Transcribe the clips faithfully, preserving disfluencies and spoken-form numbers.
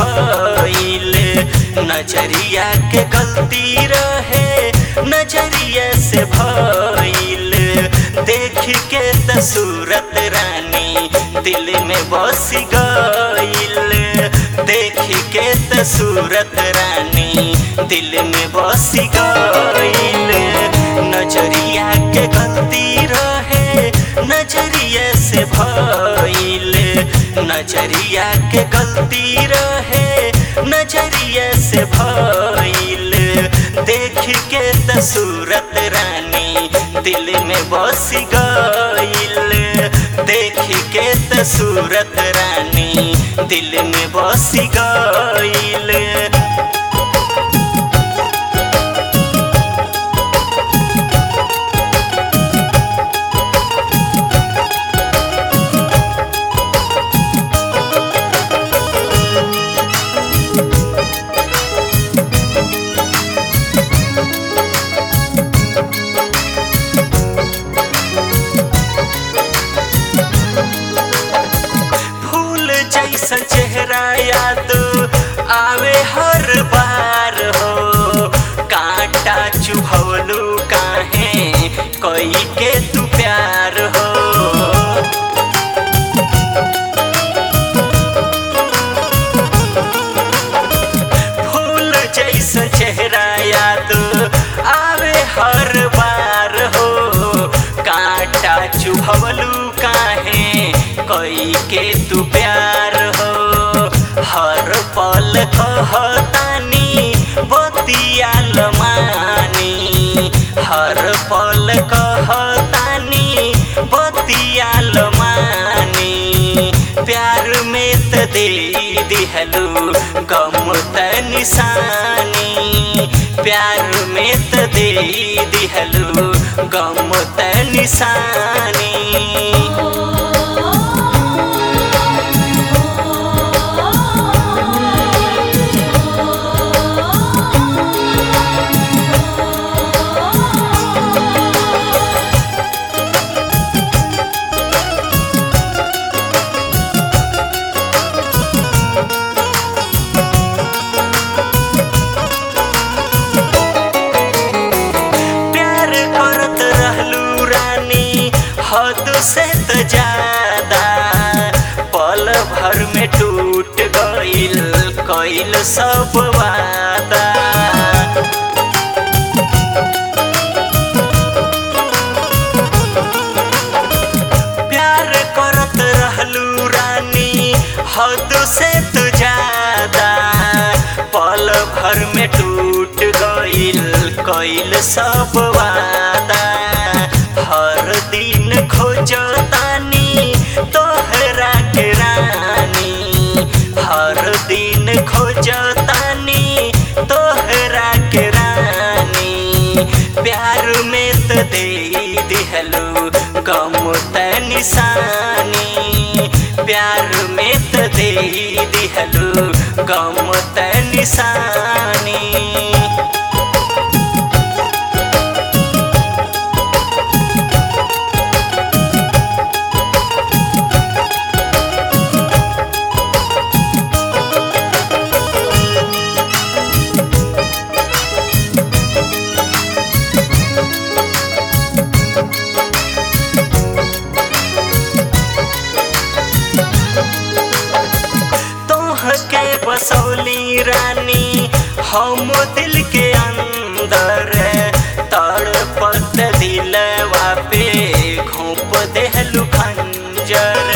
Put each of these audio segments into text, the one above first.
भइल, नजरिया के गलती रहे नजरिया से भइल। देख के त सूरत रानी दिल में बस गइल, देख के त सूरत रानी दिल में बस गइल। नजरिया के गलती रहे नजरिया से भइल, नजरिया के गलती रहे नजरिया से भइल। देख के त सूरत रानी दिल में बस गइल, देख के त सूरत रानी दिल में बस गइल। जैसा चेहरा याद आवे हर बार हो, कांटा चुभवलू काहे कोई के तू प्यार हो। फूल जैसा चेहरा याद आवे हर बार हो, कांटा चुभवलू काहे कोई के तू प्यार हो। हर पल कहतानी बतिया लमानी, हर पल कहतानी बतिया लमानी। प्यार में त दे दिहलू गम त निशानी, प्यार में त दे दिहलू गम त निशानी। हद से त ज्यादा पल भर में टूट गइल कइल सब वादा। प्यार करत रहलू रानी हद से त ज्यादा पल भर में टूट गइल कइल सब वादा। हर दिन खोजतानी तोहरा के रानी, हर दिन खोजतानी तोहरा के रानी। प्यार में त दे दिहलू गम त निशानी, प्यार में त दे दिहलू गम त निशानी। बसौली रानी हम दिल के अंदर, तड़पत दिलवा पे घोंप देहलू खंजर।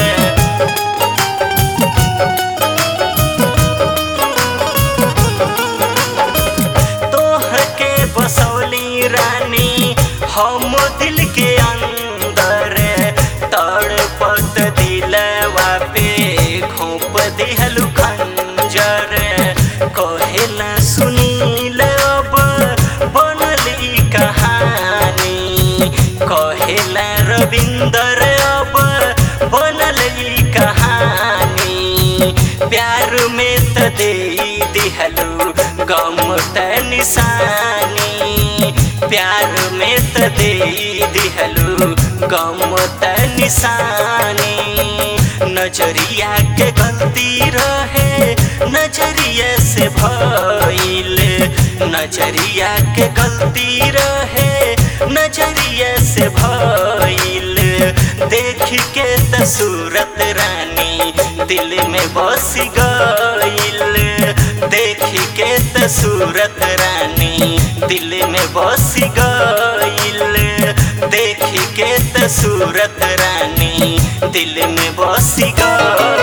तोह के बसौली रानी हम दिल के अंदर, तड़पत दिलवा पे घोंप देहलू खंजर। कहेला सुनील अब बनली कहानी, कहेला रविंदर अब बनली कहानी। प्यार में त दे दिहलू गम त निशानी, प्यार में त दे दिहलू गम त निशानी। नजरिया के गलती रहे नजरिया भइल। नजरिया के गलती रहे नजरिया से भइल। देख के त सूरत रानी दिल में बस गइल। देख के त सूरत रानी दिल में बस गइल। देख के त सूरत रानी दिल में बस गइल।